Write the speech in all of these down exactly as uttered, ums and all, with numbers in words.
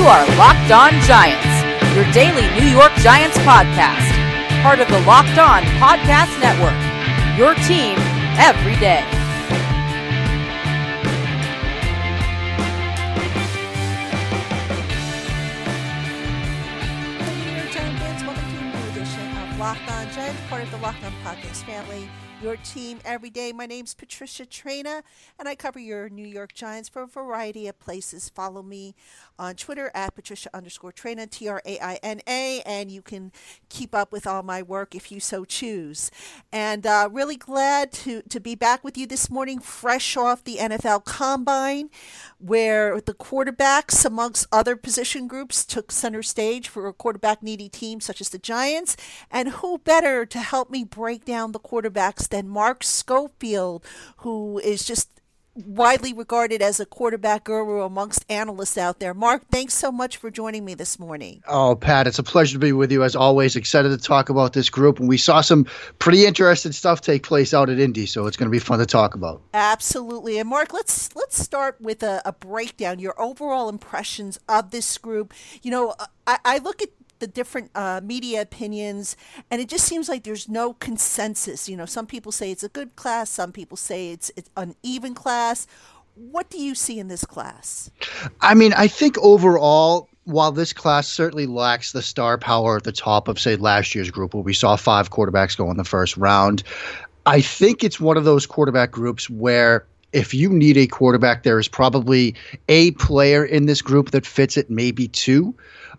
are Locked On Giants, your daily New York Giants podcast. Part of the Locked On Podcast Network, your team every day. New York Giant fans, welcome to a new edition of Locked On Giants, part of the Locked On Podcast family. Your team every day. My name's Patricia Traina, and I cover your New York Giants for a variety of places. Follow me on Twitter at Patricia underscore Traina, T R A I N A, and you can keep up with all my work if you so choose. And uh, really glad to, to be back with you this morning, fresh off the N F L Combine, where the quarterbacks, amongst other position groups, took center stage for a quarterback-needy team such as the Giants. And who better to help me break down the quarterbacks than Mark Schofield, who is just widely regarded as a quarterback guru amongst analysts out there. Mark, thanks so much for joining me this morning. Oh, Pat, it's a pleasure to be with you as always. Excited to talk about this group. And we saw some pretty interesting stuff take place out at Indy, so it's going to be fun to talk about. Absolutely. And Mark, let's let's start with a, a breakdown, your overall impressions of this group. You know, I, I look at the different uh, media opinions, and it just seems like there's no consensus. You know, some people say it's a good class, some people say it's it's uneven class. What do you see in this class? I mean, I think overall, while this class certainly lacks the star power at the top of, say, last year's group, where we saw five quarterbacks go in the first round, I think it's one of those quarterback groups where if you need a quarterback, there is probably a player in this group that fits it, maybe two.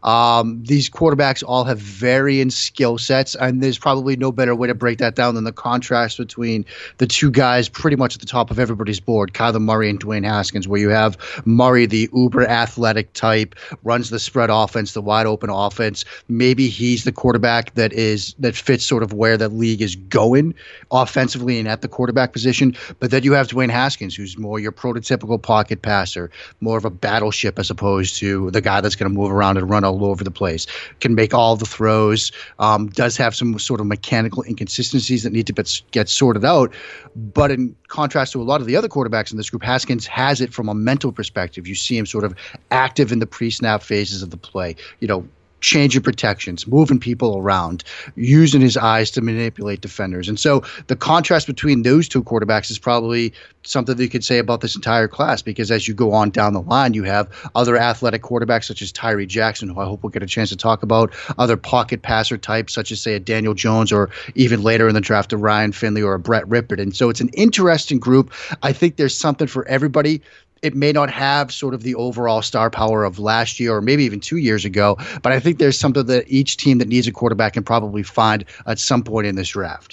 Um, these quarterbacks all have varying skill sets, and there's probably no better way to break that down than the contrast between the two guys pretty much at the top of everybody's board, Kyler Murray and Dwayne Haskins, where you have Murray, the uber athletic type, runs the spread offense, the wide open offense. Maybe he's the quarterback that is that fits sort of where the league is going offensively and at the quarterback position. But then you have Dwayne Haskins, who's more your prototypical pocket passer, more of a battleship as opposed to the guy that's going to move around and run all over the place, can make all the throws, um, does have some sort of mechanical inconsistencies that need to be, get sorted out. But in contrast to a lot of the other quarterbacks in this group, Haskins has it from a mental perspective. You see him sort of active in the pre-snap phases of the play, you know, changing protections, moving people around, using his eyes to manipulate defenders. And so the contrast between those two quarterbacks is probably something that you could say about this entire class, because as you go on down the line, you have other athletic quarterbacks such as Tyree Jackson, who I hope we'll get a chance to talk about, other pocket passer types such as, say, a Daniel Jones, or even later in the draft, a Ryan Finley or a Brett Rippert. And so it's an interesting group. I think there's something for everybody. It may not have sort of the overall star power of last year or maybe even two years ago, but I think there's something that each team that needs a quarterback can probably find at some point in this draft.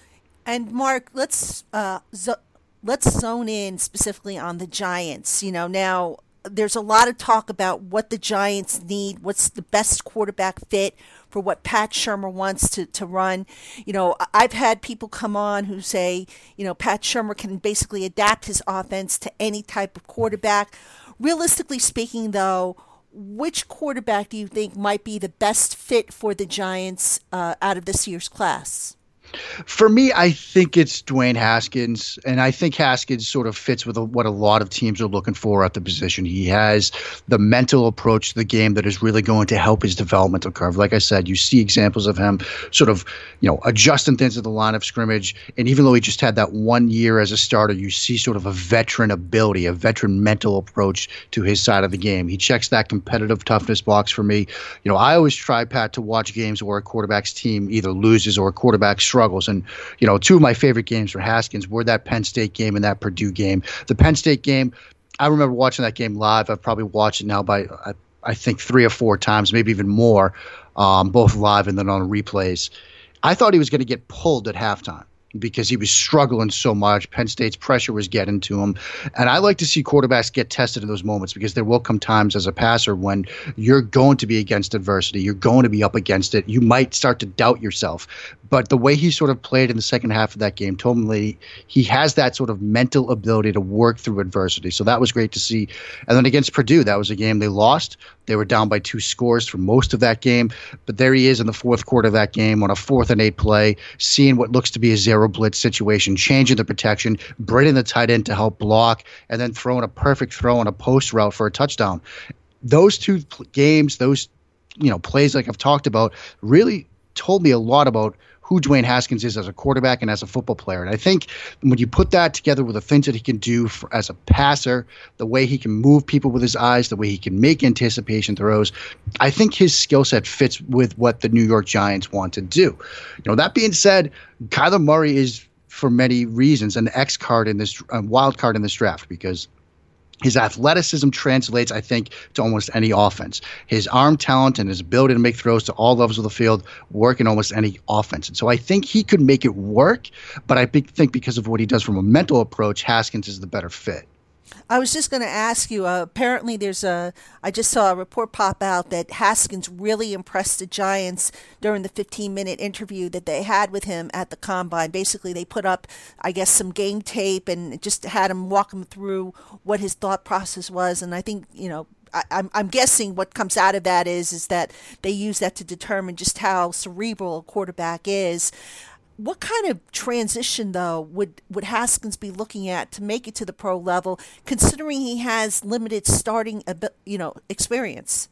And Mark, let's uh, zo- let's zone in specifically on the Giants. You know, now there's a lot of talk about what the Giants need, what's the best quarterback fit for what Pat Shurmur wants to, to run. You know, I've had people come on who say, you know, Pat Shurmur can basically adapt his offense to any type of quarterback. Realistically speaking, though, which quarterback do you think might be the best fit for the Giants uh, out of this year's class? For me, I think it's Dwayne Haskins, and I think Haskins sort of fits with a, what a lot of teams are looking for at the position. He has the mental approach to the game that is really going to help his developmental curve. Like I said, you see examples of him sort of, you know, adjusting things at the line of scrimmage, and even though he just had that one year as a starter, you see sort of a veteran ability, a veteran mental approach to his side of the game. He checks that competitive toughness box for me. You know, I always try, Pat, to watch games where a quarterback's team either loses or a quarterback struggles. And, you know, two of my favorite games for Haskins were that Penn State game and that Purdue game. The Penn State game, I remember watching that game live. I've probably watched it now by, I, I think, three or four times, maybe even more, um, both live and then on replays. I thought he was going to get pulled at halftime because he was struggling so much. Penn State's pressure was getting to him. And I like to see quarterbacks get tested in those moments, because there will come times as a passer when you're going to be against adversity. You're going to be up against it. You might start to doubt yourself. But the way he sort of played in the second half of that game told me he has that sort of mental ability to work through adversity. So that was great to see. And then against Purdue, that was a game they lost. They were down by two scores for most of that game. But there he is in the fourth quarter of that game on a fourth and eight play, seeing what looks to be a zero blitz situation, changing the protection, bringing the tight end to help block, and then throwing a perfect throw on a post route for a touchdown. those two pl- games, those you know plays like I've talked about, really told me a lot about who Dwayne Haskins is as a quarterback and as a football player. And I think when you put that together with the things that he can do for, as a passer, the way he can move people with his eyes, the way he can make anticipation throws, I think his skill set fits with what the New York Giants want to do. You know, that being said, Kyler Murray is, for many reasons, an X card in this, a wild card in this draft, because his athleticism translates, I think, to almost any offense. His arm talent and his ability to make throws to all levels of the field work in almost any offense. And so I think he could make it work, but I think because of what he does from a mental approach, Haskins is the better fit. I was just going to ask you, uh, apparently there's a, I just saw a report pop out that Haskins really impressed the Giants during the fifteen minute interview that they had with him at the Combine. Basically, they put up, I guess, some game tape and just had him walk him through what his thought process was. And I think, you know, I, I'm, I'm guessing what comes out of that is, is that they use that to determine just how cerebral a quarterback is. What kind of transition, though, would, would Haskins be looking at to make it to the pro level, considering he has limited starting, you know, experience?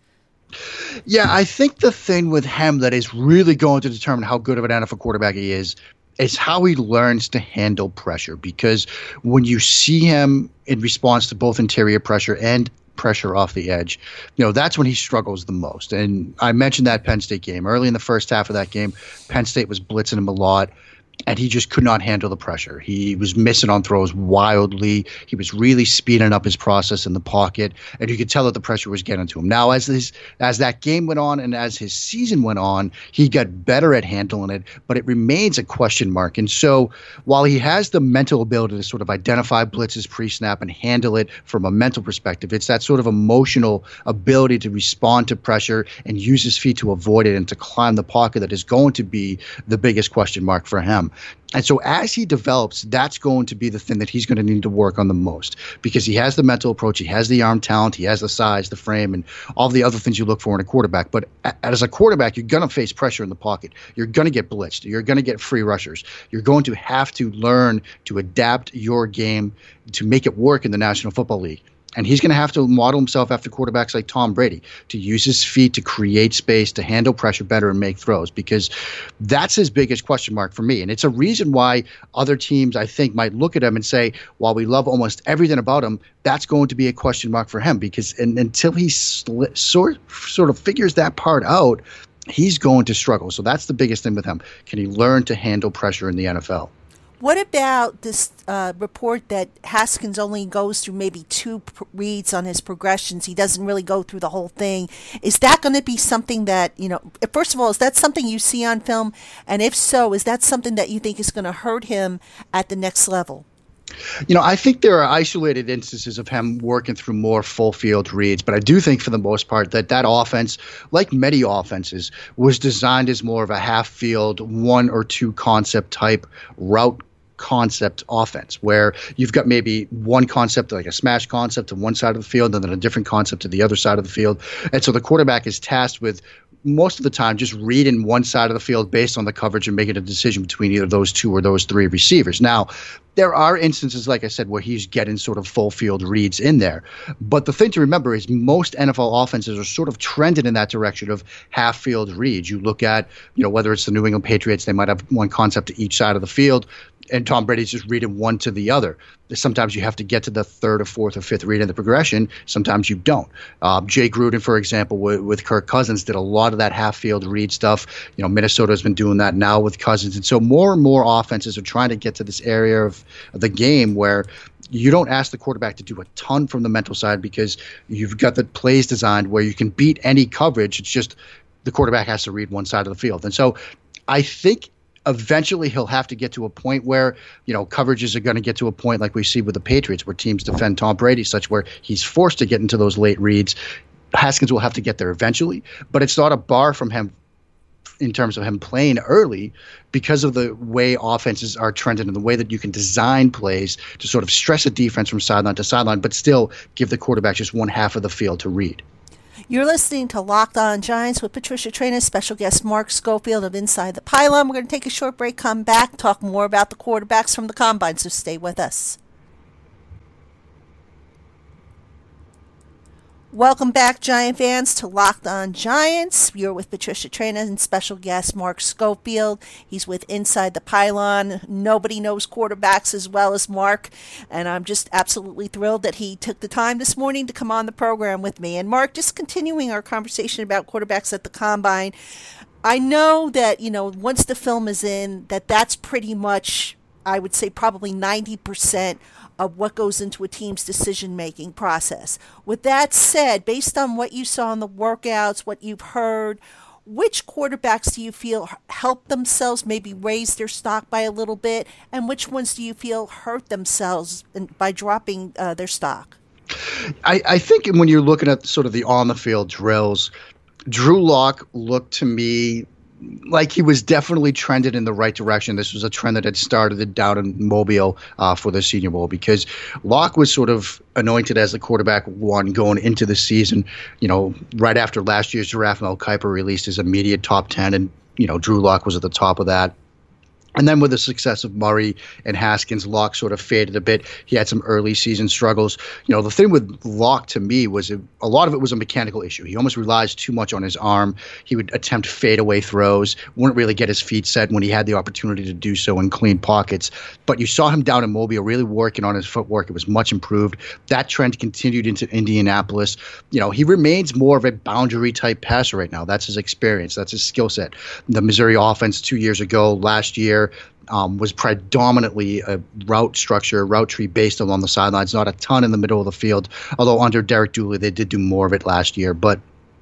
Yeah, I think the thing with him that is really going to determine how good of an N F L quarterback he is is how he learns to handle pressure. Because when you see him in response to both interior pressure and pressure off the edge, you know, that's when he struggles the most. And I mentioned that Penn State game. Early in the first half of that game, Penn State was blitzing him a lot, and he just could not handle the pressure. He was missing on throws wildly. He was really speeding up his process in the pocket, and you could tell that the pressure was getting to him. Now, as this, as that game went on and as his season went on, he got better at handling it, but it remains a question mark. And so while he has the mental ability to sort of identify blitzes pre-snap and handle it from a mental perspective, it's that sort of emotional ability to respond to pressure and use his feet to avoid it and to climb the pocket that is going to be the biggest question mark for him. And so as he develops, that's going to be the thing that he's going to need to work on the most, because he has the mental approach, he has the arm talent, he has the size, the frame, and all the other things you look for in a quarterback. But as a quarterback, you're going to face pressure in the pocket. You're going to get blitzed. You're going to get free rushers. You're going to have to learn to adapt your game to make it work in the National Football League. And he's going to have to model himself after quarterbacks like Tom Brady, to use his feet to create space, to handle pressure better and make throws, because that's his biggest question mark for me. And it's a reason why other teams, I think, might look at him and say, while we love almost everything about him, that's going to be a question mark for him, because and, until he sl- sort, sort of figures that part out, he's going to struggle. So that's the biggest thing with him. Can he learn to handle pressure in the N F L? What about this uh, report that Haskins only goes through maybe two pr- reads on his progressions? He doesn't really go through the whole thing. Is that going to be something that, you know, first of all, is that something you see on film? And if so, is that something that you think is going to hurt him at the next level? You know, I think there are isolated instances of him working through more full field reads, but I do think for the most part that that offense, like many offenses, was designed as more of a half field, one or two concept type route concept offense, where you've got maybe one concept, like a smash concept to one side of the field, and then a different concept to the other side of the field. And so the quarterback is tasked with, most of the time, just reading one side of the field based on the coverage and making a decision between either those two or those three receivers. Now, there are instances, like I said, where he's getting sort of full field reads in there. But the thing to remember is most N F L offenses are sort of trending in that direction of half field reads. You look at, you know, whether it's the New England Patriots, they might have one concept to each side of the field, and Tom Brady's just reading one to the other. Sometimes you have to get to the third or fourth or fifth read in the progression. Sometimes you don't. Uh, Jay Gruden, for example, with, with Kirk Cousins, did a lot of that half-field read stuff. You know, Minnesota has been doing that now with Cousins. And so more and more offenses are trying to get to this area of, of the game where you don't ask the quarterback to do a ton from the mental side, because you've got the plays designed where you can beat any coverage. It's just the quarterback has to read one side of the field. And so I think eventually he'll have to get to a point where, you know, coverages are going to get to a point like we see with the Patriots, where teams defend Tom Brady such where he's forced to get into those late reads. Haskins will have to get there eventually, but it's not a bar from him in terms of him playing early, because of the way offenses are trending and the way that you can design plays to sort of stress a defense from sideline to sideline, but still give the quarterback just one half of the field to read. You're listening to Locked On Giants with Patricia Traina, special guest Mark Schofield of Inside the Pylon. We're going to take a short break, come back, talk more about the quarterbacks from the Combine, so stay with us. Welcome back, Giant fans, to Locked On Giants. You're with Patricia Traina and special guest Mark Schofield. He's with Inside the Pylon. Nobody knows quarterbacks as well as Mark, and I'm just absolutely thrilled that he took the time this morning to come on the program with me. And Mark, just continuing our conversation about quarterbacks at the Combine, I know that, you know, once the film is in, that that's pretty much, I would say probably ninety percent of what goes into a team's decision-making process. With that said, based on what you saw in the workouts, what you've heard, which quarterbacks do you feel helped themselves, maybe raise their stock by a little bit, and which ones do you feel hurt themselves by dropping uh, their stock? I, I think when you're looking at sort of the on-the-field drills, Drew Lock looked to me like he was definitely trended in the right direction. This was a trend that had started down in Mobile uh, for the Senior Bowl, because Locke was sort of anointed as the quarterback one going into the season. You know, right after last year's draft, Mel Kiper released his immediate top ten, and, you know, Drew Lock was at the top of that. And then with the success of Murray and Haskins, Locke sort of faded a bit. He had some early season struggles. You know, the thing with Locke to me was a, a lot of it was a mechanical issue. He almost relies too much on his arm. He would attempt fadeaway throws, wouldn't really get his feet set when he had the opportunity to do so in clean pockets. But you saw him down in Mobile really working on his footwork. It was much improved. That trend continued into Indianapolis. You know, he remains more of a boundary type passer right now. That's his experience. That's his skill set. The Missouri offense two years ago, last year, Um, was predominantly a route structure, route tree based along the sidelines, not a ton in the middle of the field, although under Derek Dooley, they did do more of it last year. But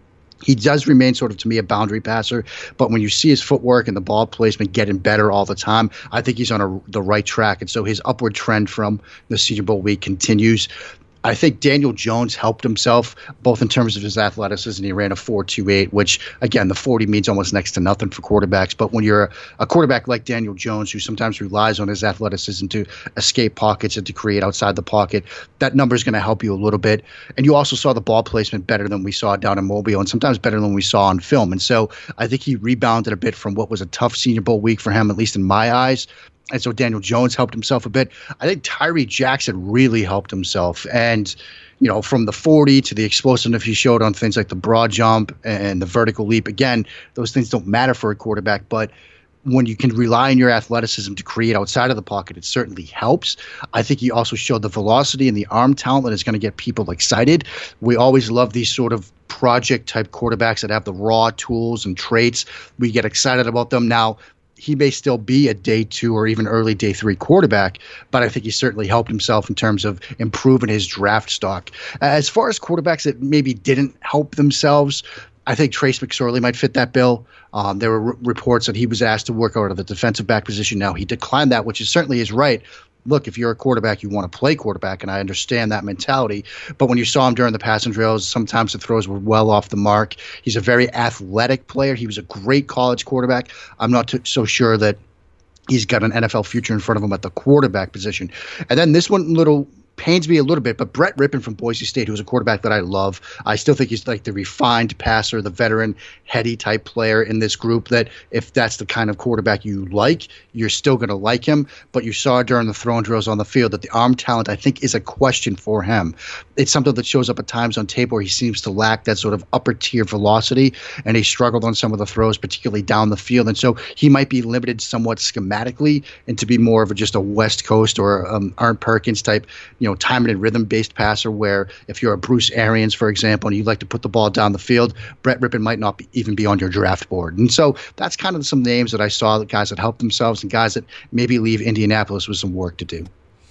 he does remain sort of, to me, a boundary passer. But when you see his footwork and the ball placement getting better all the time, I think he's on a, the right track. And so his upward trend from the Senior Bowl week continues. I think Daniel Jones helped himself both in terms of his athleticism. He ran a four two eight, which, again, the forty means almost next to nothing for quarterbacks. But when you're a, a quarterback like Daniel Jones, who sometimes relies on his athleticism to escape pockets and to create outside the pocket, that number is going to help you a little bit. And you also saw the ball placement better than we saw down in Mobile, and sometimes better than we saw on film. And so I think he rebounded a bit from what was a tough Senior Bowl week for him, at least in my eyes. And so Daniel Jones helped himself a bit. I think Tyree Jackson really helped himself. And, you know, from the forty to the explosiveness he showed on things like the broad jump and the vertical leap, again, those things don't matter for a quarterback. But when you can rely on your athleticism to create outside of the pocket, it certainly helps. I think he also showed the velocity and the arm talent that is going to get people excited. We always love these sort of project-type quarterbacks that have the raw tools and traits. We get excited about them. Now, he may still be a day two or even early day three quarterback, but I think he certainly helped himself in terms of improving his draft stock. As far as quarterbacks that maybe didn't help themselves, I think Trace McSorley might fit that bill. Um, there were r- reports that he was asked to work out of the defensive back position. Now, he declined that, which is certainly his right. Look, if you're a quarterback, you want to play quarterback, and I understand that mentality. But when you saw him during the passing drills, sometimes the throws were well off the mark. He's a very athletic player. He was a great college quarterback. I'm not t- so sure that he's got an N F L future in front of him at the quarterback position. And then this one little pains me a little bit, but Brett Rippon from Boise State, who's a quarterback that I love, I still think he's like the refined passer, the veteran, heady type player in this group that if that's the kind of quarterback you like, you're still going to like him. But you saw during the throwing drills on the field that the arm talent, I think, is a question for him. It's something that shows up at times on tape where he seems to lack that sort of upper tier velocity, and he struggled on some of the throws, particularly down the field. And so he might be limited somewhat schematically and to be more of a, just a West Coast or um, Arn Perkins type, you know, timing and rhythm-based passer, where if you're a Bruce Arians, for example, and you like to put the ball down the field, Brett Rippon might not be, even be on your draft board. And so that's kind of some names that I saw, the guys that helped themselves and guys that maybe leave Indianapolis with some work to do.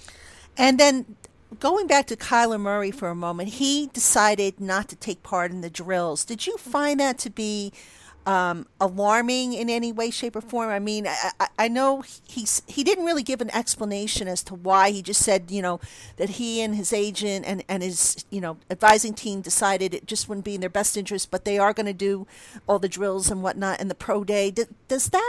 And then going back to Kyler Murray for a moment, he decided not to take part in the drills. Did you find that to be Um, alarming in any way, shape, or form? I mean, I, I, I know he's he didn't really give an explanation as to why. He just said, you know, that he and his agent and, and his, you know, advising team decided it just wouldn't be in their best interest, but they are going to do all the drills and whatnot in the pro day. D- does that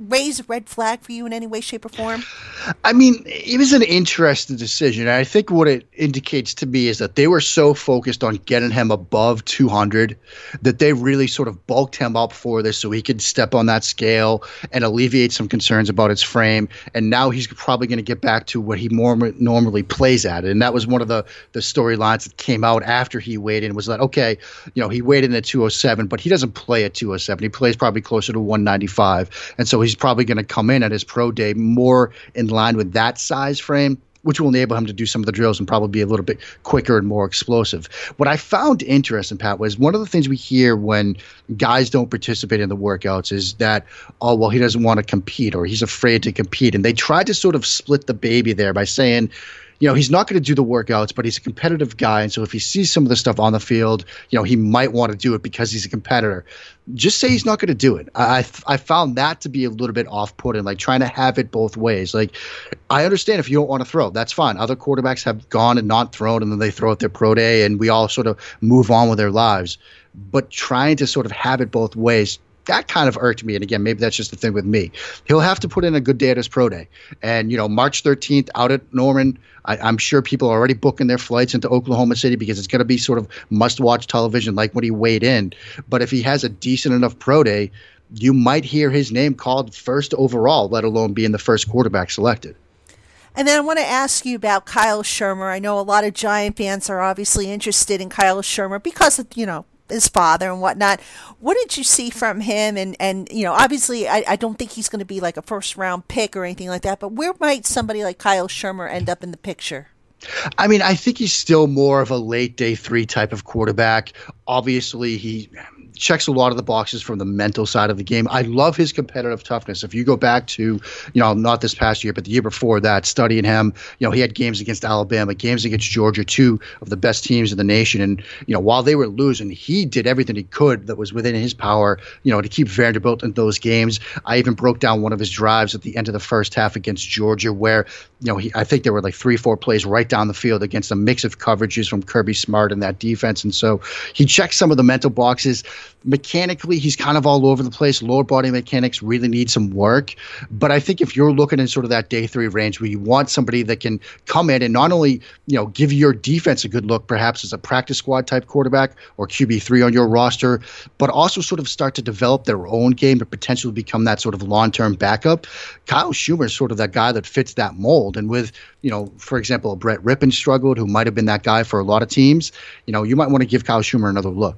raise a red flag for you in any way, shape, or form? I mean, it was an interesting decision. And I think what it indicates to me is that they were so focused on getting him above two hundred that they really sort of bulked him up for this so he could step on that scale and alleviate some concerns about his frame. And now he's probably going to get back to what he more normally plays at. And that was one of the, the storylines that came out after he weighed in, was that, okay, you know, he weighed in at two oh seven, but he doesn't play at two oh seven. He plays probably closer to one ninety-five. And so he's probably going to come in at his pro day more in line with that size frame, which will enable him to do some of the drills and probably be a little bit quicker and more explosive. What I found interesting, Pat, was one of the things we hear when guys don't participate in the workouts is that, oh, well, he doesn't want to compete or he's afraid to compete. And they try to sort of split the baby there by saying, you know, he's not going to do the workouts, but he's a competitive guy. And so if he sees some of the stuff on the field, you know, he might want to do it because he's a competitor. Just say he's not going to do it. I I found that to be a little bit off-putting, like trying to have it both ways. Like, I understand if you don't want to throw, that's fine. Other quarterbacks have gone and not thrown, and then they throw at their pro day, and we all sort of move on with their lives. But trying to sort of have it both ways, that kind of irked me. And again, maybe that's just the thing with me. He'll have to put in a good day at his pro day. And, you know, March thirteenth out at Norman, I, I'm sure people are already booking their flights into Oklahoma City because it's going to be sort of must-watch television like when he weighed in. But if he has a decent enough pro day, you might hear his name called first overall, let alone being the first quarterback selected. And then I want to ask you about Kyle Shurmur. I know a lot of Giant fans are obviously interested in Kyle Shurmur because of, you know, his father and whatnot. What did you see from him? And, and you know, obviously, I, I don't think he's going to be like a first-round pick or anything like that, but where might somebody like Kyle Shurmur end up in the picture? I mean, I think he's still more of a late day three type of quarterback. Obviously, he checks a lot of the boxes from the mental side of the game. I love his competitive toughness. If you go back to, you know, not this past year, but the year before that, studying him, you know, he had games against Alabama, games against Georgia, two of the best teams in the nation. And, you know, while they were losing, he did everything he could that was within his power, you know, to keep Vanderbilt in those games. I even broke down one of his drives at the end of the first half against Georgia where, you know, he, I think there were like three, four plays right down the field against a mix of coverages from Kirby Smart and that defense. And so he checked some of the mental boxes. Mechanically, he's kind of all over the place. Lower body mechanics really need some work. But I think if you're looking in sort of that day three range where you want somebody that can come in and not only, you know, give your defense a good look, perhaps as a practice squad type quarterback or Q B three on your roster, but also sort of start to develop their own game to potentially become that sort of long-term backup. Kyle Shurmur is sort of that guy that fits that mold. And with, you know, for example, Brett Rippon struggled, who might have been that guy for a lot of teams, you know, you might want to give Kyle Shurmur another look.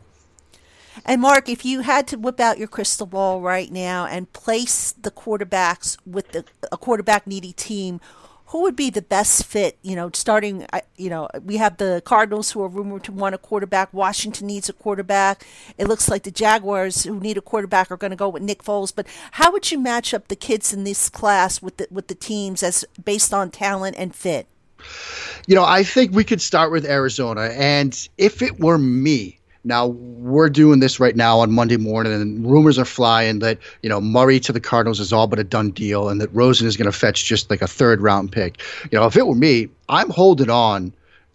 And Mark, if you had to whip out your crystal ball right now and place the quarterbacks with the, a quarterback needy team, who would be the best fit? You know, starting, you know, we have the Cardinals who are rumored to want a quarterback. Washington needs a quarterback. It looks like the Jaguars who need a quarterback are going to go with Nick Foles. But how would you match up the kids in this class with the, with the teams as based on talent and fit? You know, I think we could start with Arizona. And if it were me, now, we're doing this right now on Monday morning, and rumors are flying that, you know, Murray to the Cardinals is all but a done deal and that Rosen is going to fetch just like a third-round pick. You know, if it were me, I'm holding on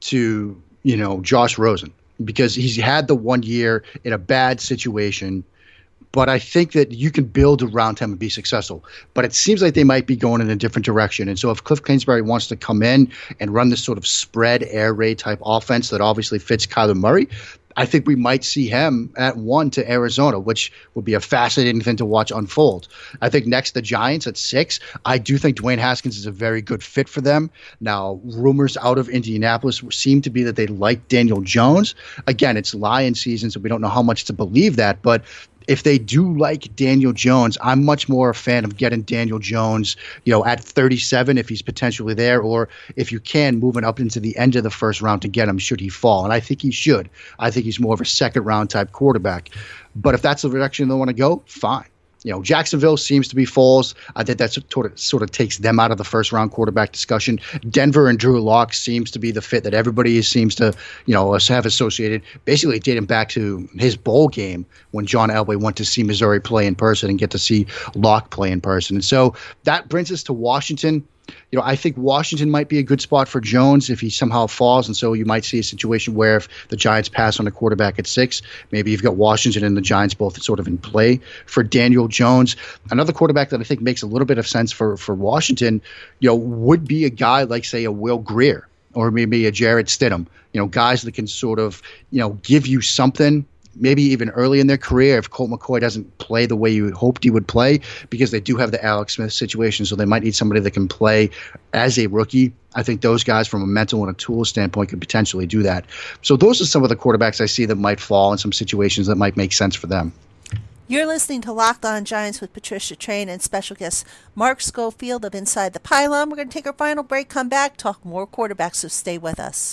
to, you know, Josh Rosen because he's had the one year in a bad situation, but I think that you can build around him and be successful. But it seems like they might be going in a different direction. And so if Cliff Kingsbury wants to come in and run this sort of spread air raid type offense that obviously fits Kyler Murray, I think we might see him at one to Arizona, which would be a fascinating thing to watch unfold. I think next the Giants at six. I do think Dwayne Haskins is a very good fit for them. Now, rumors out of Indianapolis seem to be that they like Daniel Jones. Again, it's Lion season, so we don't know how much to believe that, but if they do like Daniel Jones, I'm much more a fan of getting Daniel Jones, you know, at thirty-seven if he's potentially there, or if you can, moving up into the end of the first round to get him should he fall. And I think he should. I think he's more of a second round type quarterback. But if that's the direction they want to go, fine. You know, Jacksonville seems to be Foles. I think that sort of, sort of takes them out of the first round quarterback discussion. Denver and Drew Lock seems to be the fit that everybody seems to, you know, have associated, basically dating back to his bowl game when John Elway went to see Missouri play in person and get to see Lock play in person. And so that brings us to Washington. You know, I think Washington might be a good spot for Jones if he somehow falls. And so you might see a situation where if the Giants pass on a quarterback at six, maybe you've got Washington and the Giants both sort of in play for Daniel Jones. Another quarterback that I think makes a little bit of sense for, for Washington, you know, would be a guy like, say, a Will Grier or maybe a Jarrett Stidham. You know, guys that can sort of, you know, give you something. Maybe even early in their career if Colt McCoy doesn't play the way you hoped he would play, because they do have the Alex Smith situation, so they might need somebody that can play as a rookie. I think those guys from a mental and a tool standpoint could potentially do that. So those are some of the quarterbacks I see that might fall in some situations that might make sense for them. You're listening to Locked On Giants with Patricia Train and special guest Mark Schofield of Inside the Pylon. We're going to take our final break, come back, talk more quarterbacks, so stay with us.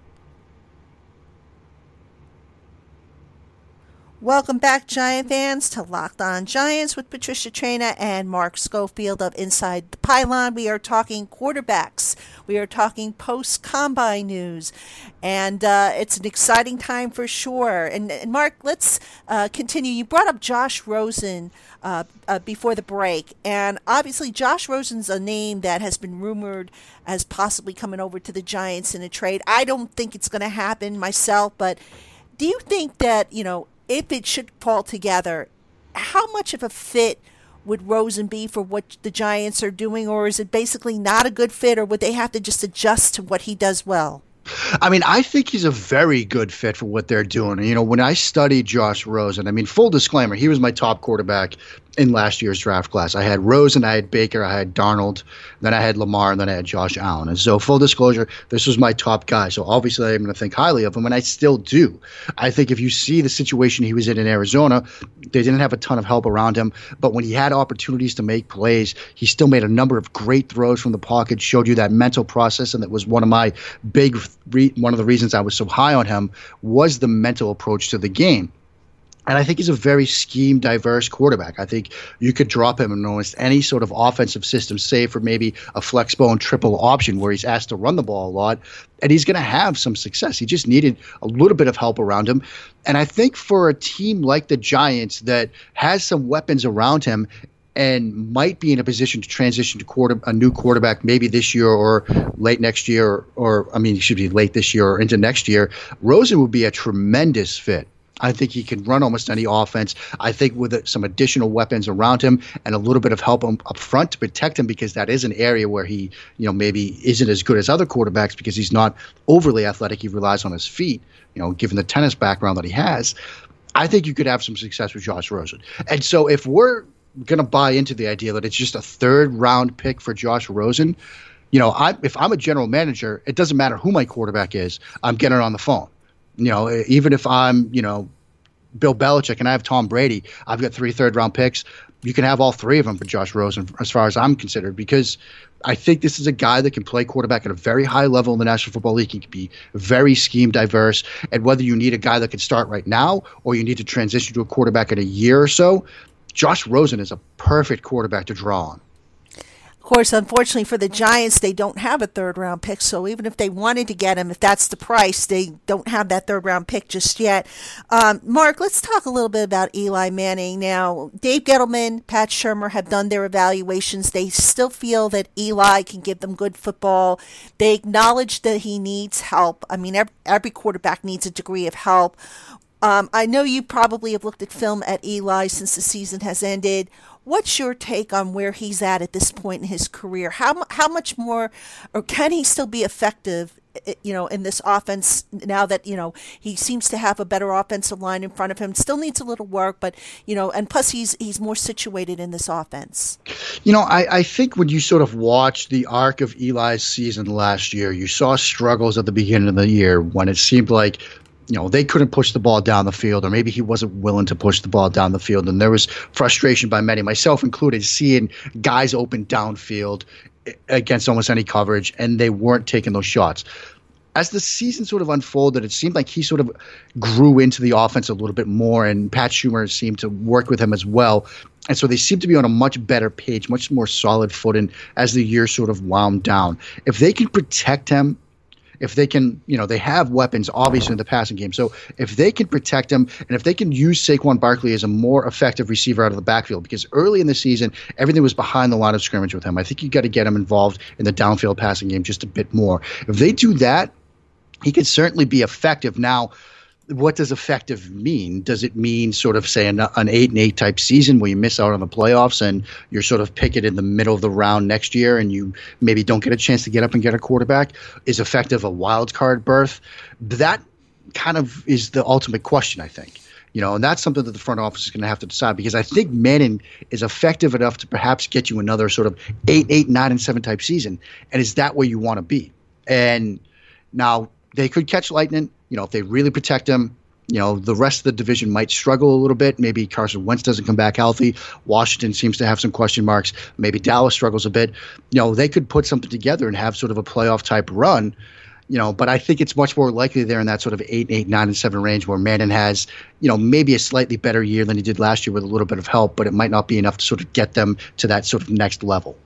Welcome back, Giant fans, to Locked On Giants with Patricia Traina and Mark Schofield of Inside the Pylon. We are talking quarterbacks. We are talking post-combine news. And uh, it's an exciting time for sure. And, and Mark, let's uh, continue. You brought up Josh Rosen uh, uh, before the break. And obviously, Josh Rosen's a name that has been rumored as possibly coming over to the Giants in a trade. I don't think it's going to happen myself, but do you think that, you know, if it should fall together, how much of a fit would Rosen be for what the Giants are doing, or is it basically not a good fit, or would they have to just adjust to what he does well? I mean, I think he's a very good fit for what they're doing. You know, when I studied Josh Rosen, I mean, full disclaimer, he was my top quarterback in last year's draft class. I had Rosen, I had Baker, I had Darnold, then I had Lamar, and then I had Josh Allen. And so full disclosure, this was my top guy. So obviously I'm going to think highly of him, and I still do. I think if you see the situation he was in in Arizona, they didn't have a ton of help around him. But when he had opportunities to make plays, he still made a number of great throws from the pocket, showed you that mental process, and that was one of my big re- one of the reasons I was so high on him was the mental approach to the game. And I think he's a very scheme diverse quarterback. I think you could drop him in almost any sort of offensive system, save for maybe a flex bone triple option where he's asked to run the ball a lot, and he's going to have some success. He just needed a little bit of help around him. And I think for a team like the Giants that has some weapons around him and might be in a position to transition to quarter a new quarterback maybe this year or late next year, or, or I mean, it should be late this year or into next year, Rosen would be a tremendous fit. I think he can run almost any offense. I think with some additional weapons around him and a little bit of help up front to protect him, because that is an area where he, you know, maybe isn't as good as other quarterbacks because he's not overly athletic. He relies on his feet, you know, given the tennis background that he has. I think you could have some success with Josh Rosen. And so if we're going to buy into the idea that it's just a third round pick for Josh Rosen, you know, I, if I'm a general manager, it doesn't matter who my quarterback is. I'm getting on the phone. You know, even if I'm, you know, Bill Belichick and I have Tom Brady, I've got three third round picks. You can have all three of them for Josh Rosen, as far as I'm considered, because I think this is a guy that can play quarterback at a very high level in the National Football League. He can be very scheme diverse. And whether you need a guy that can start right now or you need to transition to a quarterback in a year or so, Josh Rosen is a perfect quarterback to draw on. Of course, unfortunately for the Giants, they don't have a third-round pick, so even if they wanted to get him, if that's the price, they don't have that third-round pick just yet. Um, Mark, let's talk a little bit about Eli Manning. Now, Dave Gettleman, Pat Shurmur have done their evaluations. They still feel that Eli can give them good football. They acknowledge that he needs help. I mean, every, every quarterback needs a degree of help. Um, I know you probably have looked at film at Eli since the season has ended. What's your take on where he's at at this point in his career? How how much more, or can he still be effective, you know, in this offense now that, you know, he seems to have a better offensive line in front of him? Still needs a little work, but, you know, and plus he's he's more situated in this offense. You know, I, I think when you sort of watch the arc of Eli's season last year, you saw struggles at the beginning of the year when it seemed like, you know, they couldn't push the ball down the field, or maybe he wasn't willing to push the ball down the field. And there was frustration by many, myself included, seeing guys open downfield against almost any coverage, and they weren't taking those shots. As the season sort of unfolded, it seemed like he sort of grew into the offense a little bit more, and Pat Shurmur seemed to work with him as well. And so they seem to be on a much better page, much more solid footing as the year sort of wound down. If they can protect him if they can, you know, they have weapons obviously in the passing game. So if they can protect him and if they can use Saquon Barkley as a more effective receiver out of the backfield, because early in the season, everything was behind the line of scrimmage with him. I think you got to get him involved in the downfield passing game just a bit more. If they do that, he could certainly be effective. Now, what does effective mean? Does it mean sort of say an, an eight and eight type season where you miss out on the playoffs and you're sort of pick it in the middle of the round next year and you maybe don't get a chance to get up and get a quarterback? Is effective a wild card berth? That kind of is the ultimate question, I think. You know, and that's something that the front office is going to have to decide, because I think Manning is effective enough to perhaps get you another sort of eight, eight, nine, and seven type season. And is that where you want to be? And now they could catch lightning. You know, if they really protect him, you know, the rest of the division might struggle a little bit. Maybe Carson Wentz doesn't come back healthy. Washington seems to have some question marks. Maybe Dallas struggles a bit. You know, they could put something together and have sort of a playoff type run. You know, but I think it's much more likely there in that sort of eight, eight, nine, and seven range where Manning has, you know, maybe a slightly better year than he did last year with a little bit of help, but it might not be enough to sort of get them to that sort of next level.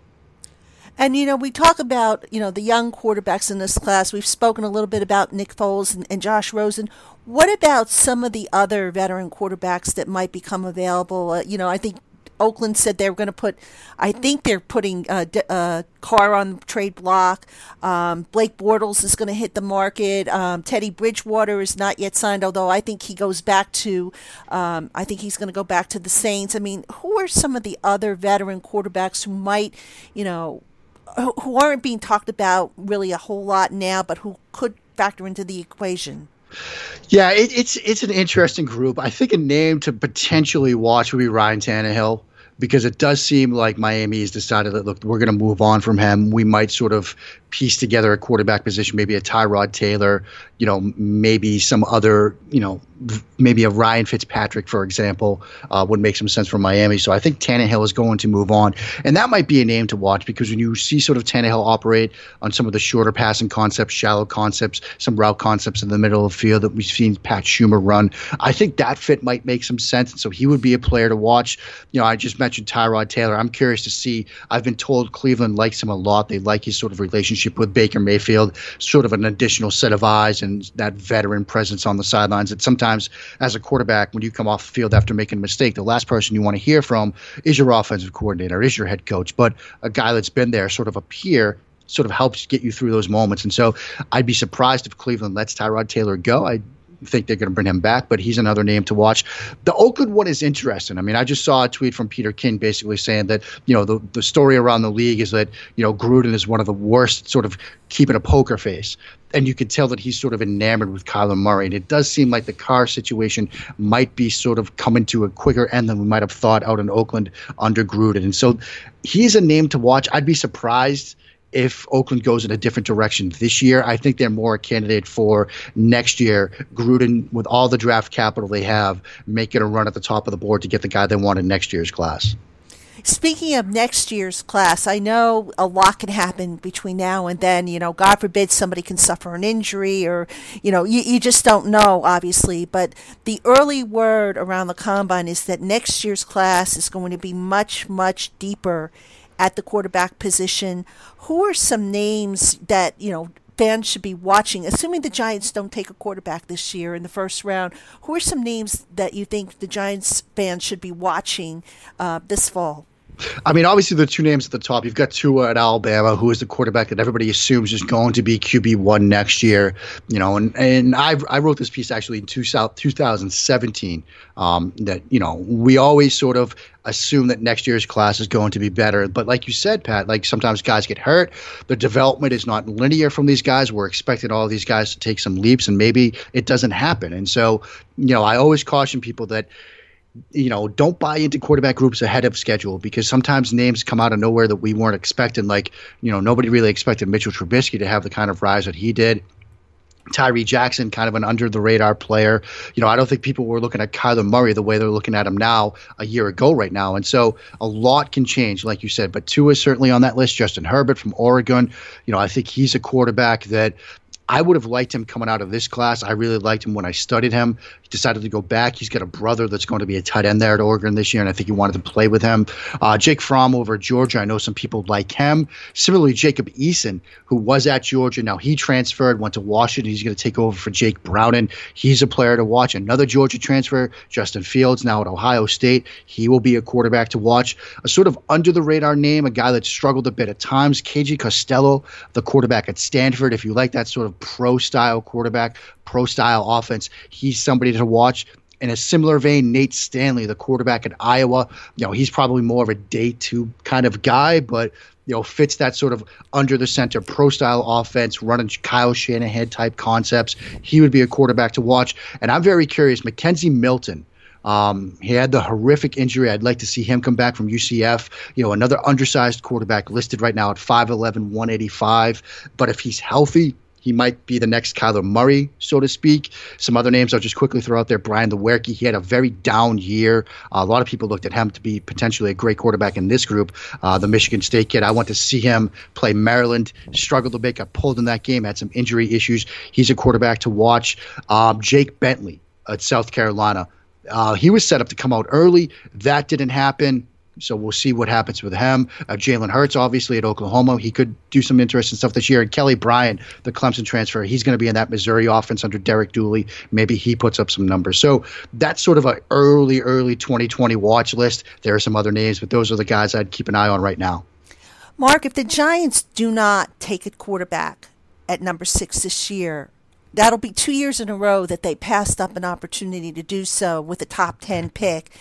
And, you know, we talk about, you know, the young quarterbacks in this class. We've spoken a little bit about Nick Foles and, and Josh Rosen. What about some of the other veteran quarterbacks that might become available? Uh, you know, I think Oakland said they were going to put, I think they're putting uh, d- uh, Carr on the trade block. Um, Blake Bortles is going to hit the market. Um, Teddy Bridgewater is not yet signed, although I think he goes back to, um, I think he's going to go back to the Saints. I mean, who are some of the other veteran quarterbacks who might, you know, who aren't being talked about really a whole lot now, but who could factor into the equation? Yeah, it, it's it's an interesting group. I think a name to potentially watch would be Ryan Tannehill, because it does seem like Miami has decided that, look, we're going to move on from him. We might sort of piece together a quarterback position, maybe a Tyrod Taylor, you know, maybe some other, you know, maybe a Ryan Fitzpatrick, for example, uh, would make some sense for Miami. So I think Tannehill is going to move on. And that might be a name to watch, because when you see sort of Tannehill operate on some of the shorter passing concepts, shallow concepts, some route concepts in the middle of the field that we've seen Pat Schumer run, I think that fit might make some sense. And so he would be a player to watch. You know, I just mentioned Tyrod Taylor. I'm curious to see. I've been told Cleveland likes him a lot. They like his sort of relationship with Baker Mayfield, sort of an additional set of eyes and that veteran presence on the sidelines that sometimes as a quarterback, when you come off the field after making a mistake, the last person you want to hear from is your offensive coordinator, is your head coach. But a guy that's been there, sort of a peer, sort of helps get you through those moments. And so I'd be surprised if Cleveland lets Tyrod Taylor go. I think they're going to bring him back, but he's another name to watch. The Oakland one is interesting. I mean, I just saw a tweet from Peter King basically saying that, you know, the, the story around the league is that, you know, Gruden is one of the worst, sort of keeping a poker face. And you could tell that he's sort of enamored with Kyler Murray. And it does seem like the Carr situation might be sort of coming to a quicker end than we might have thought out in Oakland under Gruden. And so he's a name to watch. I'd be surprised if Oakland goes in a different direction this year. I think they're more a candidate for next year. Gruden, with all the draft capital they have, making a run at the top of the board to get the guy they want in next year's class. Speaking of next year's class, I know a lot can happen between now and then. You know, God forbid somebody can suffer an injury, or, you know, you, you just don't know, obviously. But the early word around the combine is that next year's class is going to be much, much deeper at the quarterback position. Who are some names that, you know, fans should be watching, assuming the Giants don't take a quarterback this year in the first round? Who are some names that you think the Giants fans should be watching uh, this fall? I mean, obviously the two names at the top, you've got Tua at Alabama, who is the quarterback that everybody assumes is going to be Q B one next year. You know, and, and I I wrote this piece actually in two thousand seventeen um, that, you know, we always sort of assume that next year's class is going to be better. But like you said, Pat, like sometimes guys get hurt. The development is not linear from these guys. We're expecting all of these guys to take some leaps, and maybe it doesn't happen. And so, you know, I always caution people that, you know, don't buy into quarterback groups ahead of schedule, because sometimes names come out of nowhere that we weren't expecting. Like, you know, nobody really expected Mitchell Trubisky to have the kind of rise that he did. Tyree Jackson, kind of an under-the-radar player. You know, I don't think people were looking at Kyler Murray the way they're looking at him now a year ago right now. And so a lot can change, like you said. But Tua is certainly on that list. Justin Herbert from Oregon. You know, I think he's a quarterback that I would have liked him coming out of this class. I really liked him when I studied him. He decided to go back. He's got a brother that's going to be a tight end there at Oregon this year, and I think he wanted to play with him. Uh, Jake Fromm over at Georgia. I know some people like him. Similarly, Jacob Eason, who was at Georgia. Now he transferred, went to Washington. He's going to take over for Jake Browning. He's a player to watch. Another Georgia transfer, Justin Fields, now at Ohio State. He will be a quarterback to watch. A sort of under-the-radar name, a guy that struggled a bit at times, K J Costello, the quarterback at Stanford. If you like that sort of pro-style quarterback, pro-style offense, he's somebody to watch. In a similar vein, Nate Stanley, the quarterback at Iowa, you know, he's probably more of a day two kind of guy, but you know, fits that sort of under the center pro-style offense, running Kyle Shanahan type concepts. He would be a quarterback to watch. And I'm very curious, McKenzie Milton. Um, he had the horrific injury. I'd like to see him come back from U C F. You know, another undersized quarterback listed right now at five eleven, one eighty-five. But if he's healthy, he might be the next Kyler Murray, so to speak. Some other names I'll just quickly throw out there. Brian Lewerke, he had a very down year. Uh, a lot of people looked at him to be potentially a great quarterback in this group. Uh, the Michigan State kid, I want to see him play Maryland. Struggled a bit, got pulled in that game, had some injury issues. He's a quarterback to watch. Um, Jake Bentley at South Carolina. Uh, he was set up to come out early. That didn't happen. So we'll see what happens with him. Uh, Jalen Hurts, obviously, at Oklahoma. He could do some interesting stuff this year. And Kelly Bryant, the Clemson transfer, he's going to be in that Missouri offense under Derek Dooley. Maybe he puts up some numbers. So that's sort of an early, early twenty twenty watch list. There are some other names, but those are the guys I'd keep an eye on right now. Mark, if the Giants do not take a quarterback at number six this year, that'll be two years in a row that they passed up an opportunity to do so with a top ten pick.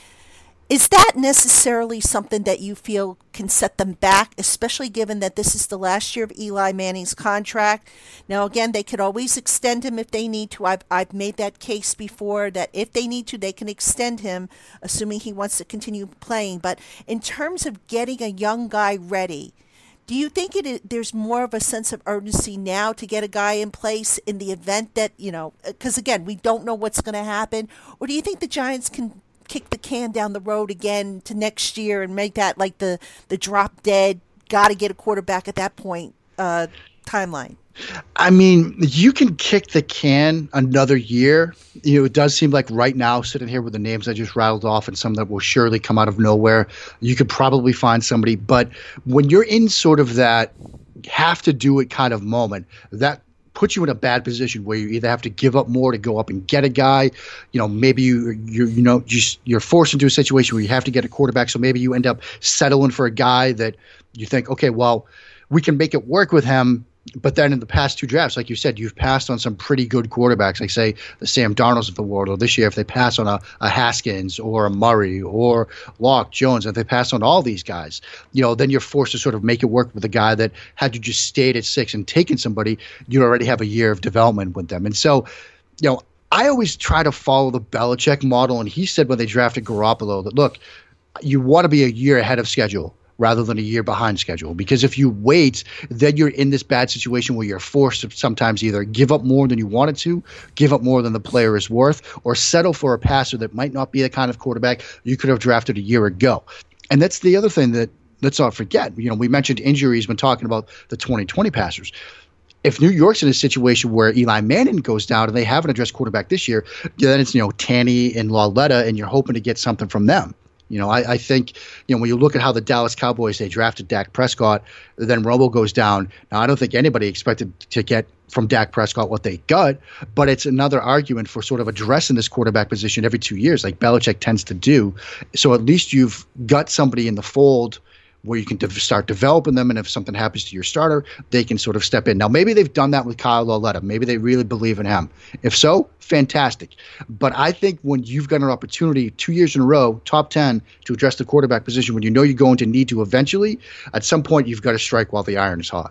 Is that necessarily something that you feel can set them back, especially given that this is the last year of Eli Manning's contract? Now, again, they could always extend him if they need to. I've, I've made that case before, that if they need to, they can extend him, assuming he wants to continue playing. But in terms of getting a young guy ready, do you think it is, there's more of a sense of urgency now to get a guy in place in the event that, you know, because, again, we don't know what's going to happen? Or do you think the Giants can kick the can down the road again to next year and make that like the, the drop dead, got to get a quarterback at that point uh, timeline? I mean, you can kick the can another year. You know, it does seem like right now, sitting here with the names I just rattled off and some that will surely come out of nowhere, you could probably find somebody. But when you're in sort of that have to do it kind of moment, that puts you in a bad position where you either have to give up more to go up and get a guy. You know, maybe you you you know just you're forced into a situation where you have to get a quarterback. So maybe you end up settling for a guy that you think, okay, well, we can make it work with him. But then in the past two drafts, like you said, you've passed on some pretty good quarterbacks, like say the Sam Darnolds of the world, or this year if they pass on a, a Haskins or a Murray or Locke Jones, if they pass on all these guys, you know, then you're forced to sort of make it work with a guy that had you just stayed at six and taken somebody, you already have a year of development with them. And so, you know, I always try to follow the Belichick model. And he said when they drafted Garoppolo that, look, you want to be a year ahead of schedule rather than a year behind schedule. Because if you wait, then you're in this bad situation where you're forced to sometimes either give up more than you wanted to, give up more than the player is worth, or settle for a passer that might not be the kind of quarterback you could have drafted a year ago. And that's the other thing that let's not forget. You know, we mentioned injuries when talking about the twenty twenty passers. If New York's in a situation where Eli Manning goes down and they haven't addressed quarterback this year, then it's, you know, Tanny and Lauletta, and you're hoping to get something from them. You know, I, I think, you know, when you look at how the Dallas Cowboys, they drafted Dak Prescott, then Romo goes down. Now, I don't think anybody expected to get from Dak Prescott what they got, but it's another argument for sort of addressing this quarterback position every two years, like Belichick tends to do. So at least you've got somebody in the fold where you can de- start developing them, and if something happens to your starter, they can sort of step in. Now, maybe they've done that with Kyle Lauletta. Maybe they really believe in him. If so, fantastic. But I think when you've got an opportunity two years in a row, top ten, to address the quarterback position, when you know you're going to need to eventually, at some point you've got to strike while the iron is hot.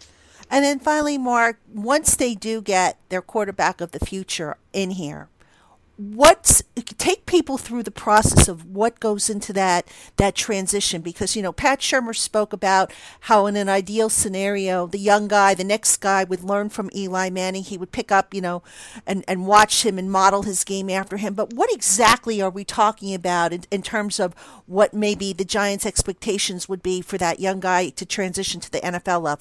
And then finally, Mark, once they do get their quarterback of the future in here, what's take people through the process of what goes into that that transition, because you know Pat Shurmur spoke about how in an ideal scenario the young guy, the next guy, would learn from Eli Manning. He would pick up, you know, and and watch him and model his game after him. But what exactly are we talking about in, in terms of what maybe the Giants' expectations would be for that young guy to transition to the N F L level?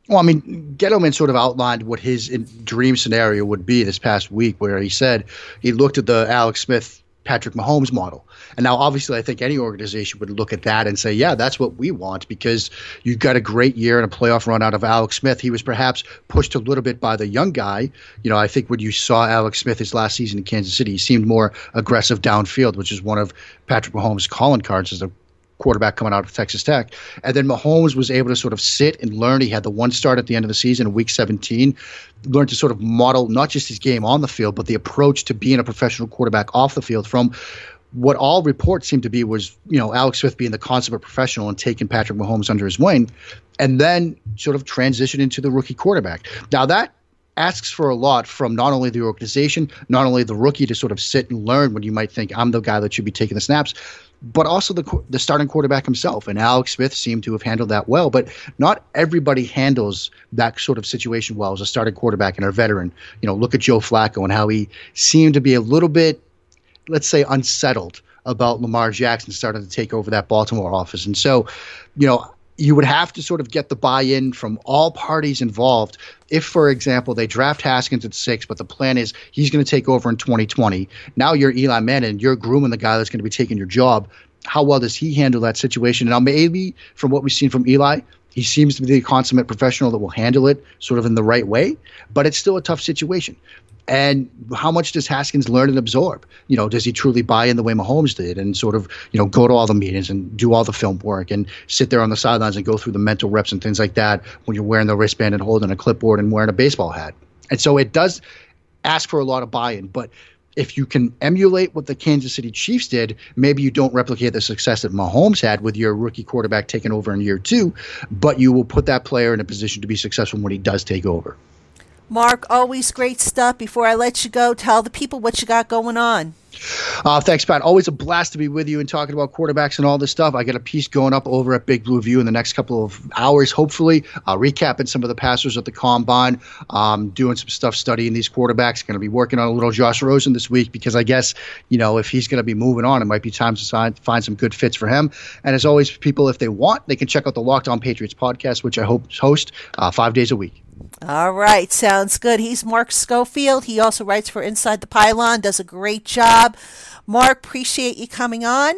Well, I mean, Gettleman sort of outlined what his in- dream scenario would be this past week, where he said he looked at the Alex Smith, Patrick Mahomes model. And now, obviously, I think any organization would look at that and say, yeah, that's what we want, because you got a great year and a playoff run out of Alex Smith. He was perhaps pushed a little bit by the young guy. You know, I think when you saw Alex Smith his last season in Kansas City, he seemed more aggressive downfield, which is one of Patrick Mahomes' calling cards as a quarterback coming out of Texas Tech. And then Mahomes was able to sort of sit and learn. He had the one start at the end of the season in week seventeen, learned to sort of model not just his game on the field, but the approach to being a professional quarterback off the field from what all reports seem to be was, you know, Alex Smith being the consummate professional and taking Patrick Mahomes under his wing, and then sort of transition into the rookie quarterback. Now that asks for a lot from not only the organization, not only the rookie to sort of sit and learn when you might think I'm the guy that should be taking the snaps, but also the the starting quarterback himself. And Alex Smith seemed to have handled that well, but not everybody handles that sort of situation well as a starting quarterback and a veteran. You know, look at Joe Flacco and how he seemed to be a little bit, let's say, unsettled about Lamar Jackson starting to take over that Baltimore office. And so, you know, you would have to sort of get the buy-in from all parties involved. If, for example, they draft Haskins at six, but the plan is he's going to take over in twenty twenty. Now you're Eli Manning, you're grooming the guy that's going to be taking your job. How well does he handle that situation? Now, maybe from what we've seen from Eli, he seems to be the consummate professional that will handle it sort of in the right way, but it's still a tough situation. And how much does Haskins learn and absorb? You know, does he truly buy in the way Mahomes did and sort of, you know, go to all the meetings and do all the film work and sit there on the sidelines and go through the mental reps and things like that when you're wearing the wristband and holding a clipboard and wearing a baseball hat? And so it does ask for a lot of buy-in. But if you can emulate what the Kansas City Chiefs did, maybe you don't replicate the success that Mahomes had with your rookie quarterback taking over in year two, but you will put that player in a position to be successful when he does take over. Mark, always great stuff. Before I let you go, tell the people what you got going on. Uh, thanks, Pat. Always a blast to be with you and talking about quarterbacks and all this stuff. I got a piece going up over at Big Blue View in the next couple of hours, hopefully, uh, recapping some of the passers at the Combine, um, doing some stuff studying these quarterbacks. Going to be working on a little Josh Rosen this week because I guess, you know, if he's going to be moving on, it might be time to sign, find some good fits for him. And as always, people, if they want, they can check out the Locked On Patriots podcast, which I hope host uh, five days a week. All right, sounds good. He's Mark Schofield. He also writes for Inside the Pylon, does a great job. Mark, appreciate you coming on.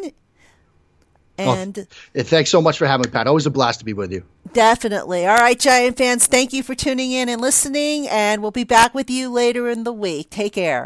And oh, thanks so much for having me, Pat. Always a blast to be with you. Definitely. All right, Giant fans, thank you for tuning in and listening, and we'll be back with you later in the week. Take care.